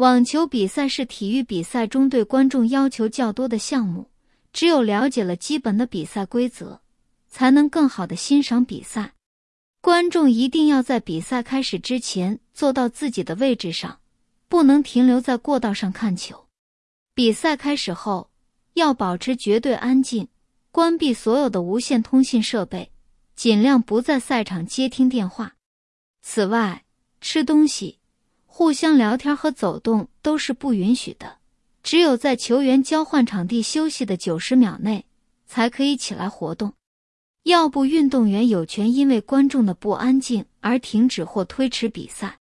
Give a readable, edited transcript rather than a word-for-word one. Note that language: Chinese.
网球比赛是体育比赛中对观众要求较多的项目，只有了解了基本的比赛规则，才能更好地欣赏比赛。观众一定要在比赛开始之前坐到自己的位置上，不能停留在过道上看球。比赛开始后，要保持绝对安静，关闭所有的无线通信设备，尽量不在赛场接听电话。此外，吃东西、互相聊天和走动都是不允许的，只有在球员交换场地休息的90秒内，才可以起来活动。要不运动员有权因为观众的不安静而停止或推迟比赛。